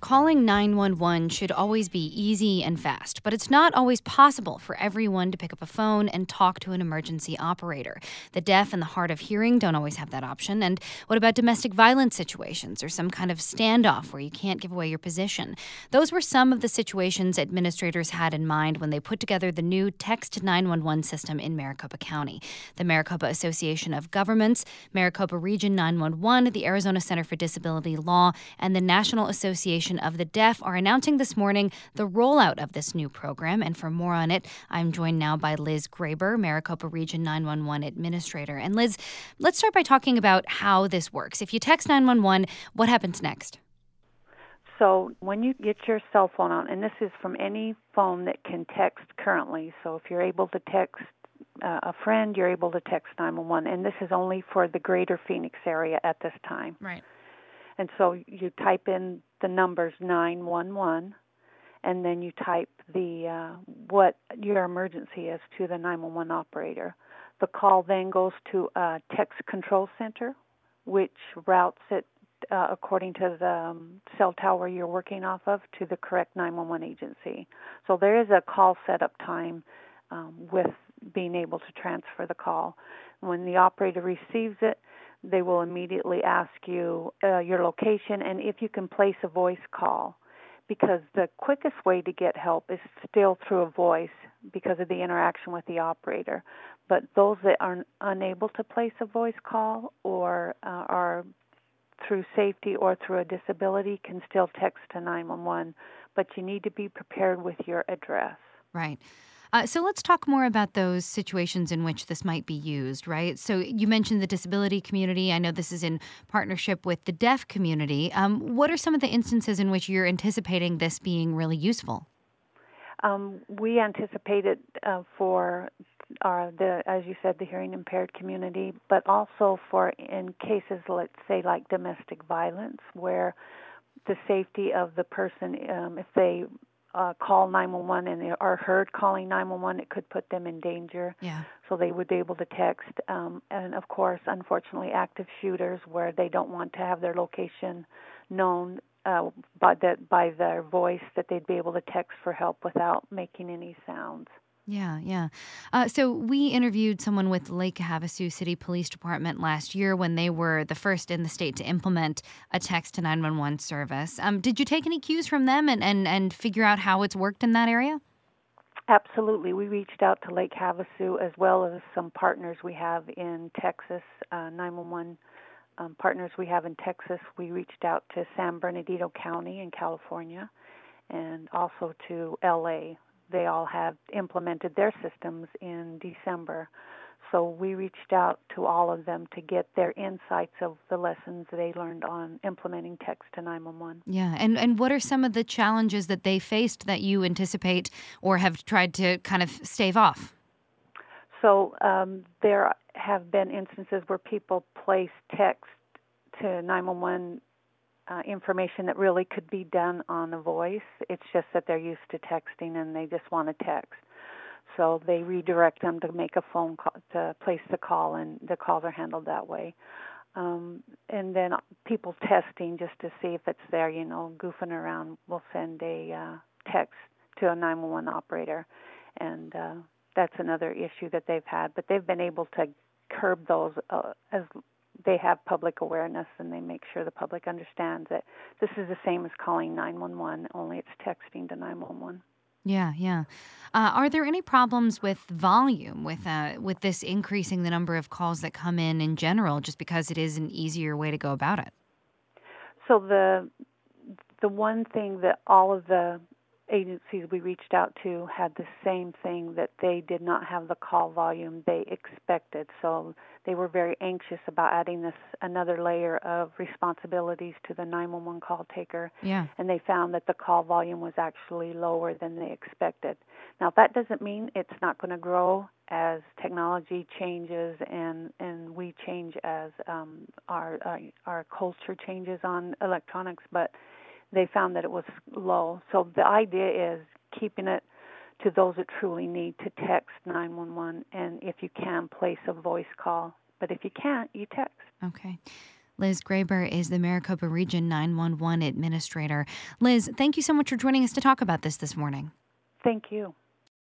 Calling 911 should always be easy and fast, but it's not always possible for everyone to pick up a phone and talk to an emergency operator. The deaf and the hard of hearing don't always have that option. And what about domestic violence situations or some kind of standoff where you can't give away your position? Those were some of the situations administrators had in mind when they put together the new Text 911 system in Maricopa County. The Maricopa Association of Governments, Maricopa Region 911, the Arizona Center for Disability Law, and the National Association of the Deaf are announcing this morning the rollout of this new program. And for more on it, I'm joined now by Liz Graber, Maricopa Region 911 Administrator. And Liz, let's start by talking about how this works. If you text 911, what happens next? So when you get your cell phone out, and this is from any phone that can text currently, so if you're able to text a friend, you're able to text 911, and this is only for the greater Phoenix area at this time. Right. And so you type in the numbers 911, and then you type the what your emergency is to the 911 operator. The call then goes to a text control center, which routes it according to the cell tower you're working off of to the correct 911 agency. So there is a call setup time with being able to transfer the call. When the operator receives it, they will immediately ask you your location and if you can place a voice call, because the quickest way to get help is still through a voice because of the interaction with the operator. But those that are unable to place a voice call or are through safety or through a disability can still text to 911, but you need to be prepared with your address. Right. So let's talk more about those situations in which this might be used, right? So you mentioned the disability community. I know this is in partnership with the deaf community. What are some of the instances in which you're anticipating this being really useful? We anticipate it for as you said, the hearing impaired community, but also for in cases, let's say, like domestic violence, where the safety of the person, if they call 911 and they are heard calling 911, it could put them in danger. Yeah. So they would be able to text. And, of course, unfortunately, active shooters where they don't want to have their location known by their voice, that they'd be able to text for help without making any sounds. Yeah. So we interviewed someone with Lake Havasu City Police Department last year when they were the first in the state to implement a text to 911 service. Did you take any cues from them and figure out how it's worked in that area? Absolutely. We reached out to Lake Havasu as well as some partners we have in Texas, 911 partners we have in Texas. We reached out to San Bernardino County in California and also to L.A. They all have implemented their systems in December. So we reached out to all of them to get their insights of the lessons they learned on implementing text to 911. Yeah, and what are some of the challenges that they faced that you anticipate or have tried to kind of stave off? So there have been instances where people place text to 911 information that really could be done on a voice. It's just that they're used to texting and they just want to text. So they redirect them to make a phone call, to place the call, and the calls are handled that way. And then people testing just to see if it's there, goofing around, will send a text to a 911 operator. And that's another issue that they've had. But they've been able to curb those as they have public awareness, and they make sure the public understands that this is the same as calling 911, only it's texting to 911. Yeah. Are there any problems with volume, with this increasing the number of calls that come in general, just because it is an easier way to go about it? So the one thing that all of the agencies we reached out to had the same thing, that they did not have the call volume they expected. So they were very anxious about adding this another layer of responsibilities to the 911 call taker. Yeah. And they found that the call volume was actually lower than they expected. Now, that doesn't mean it's not going to grow as technology changes and we change as our culture changes on electronics, but they found that it was low. So the idea is keeping it to those that truly need to text 911, and if you can, place a voice call. But if you can't, you text. Okay. Liz Graber is the Maricopa Region 911 Administrator. Liz, thank you so much for joining us to talk about this morning. Thank you.